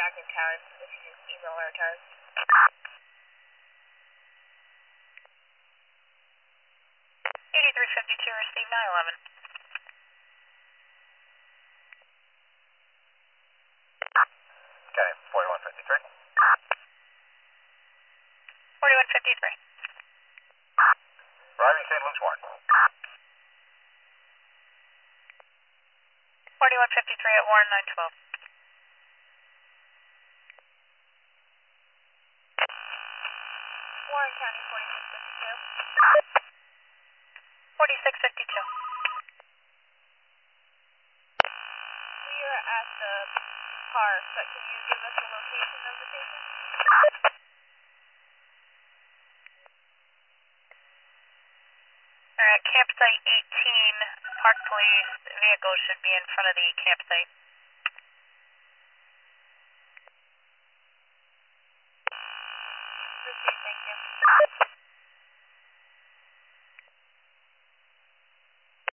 back in time if you email our time. 8352, receive 911. Okay, 4153. 4153. Arriving St. Luke's Warren. 4153 at Warren 912. Warren County 4652. 4652. We are at the park, but can you give us the location of the patient? Alright, campsite 18, park police vehicle should be in front of the campsite. Received, thank you.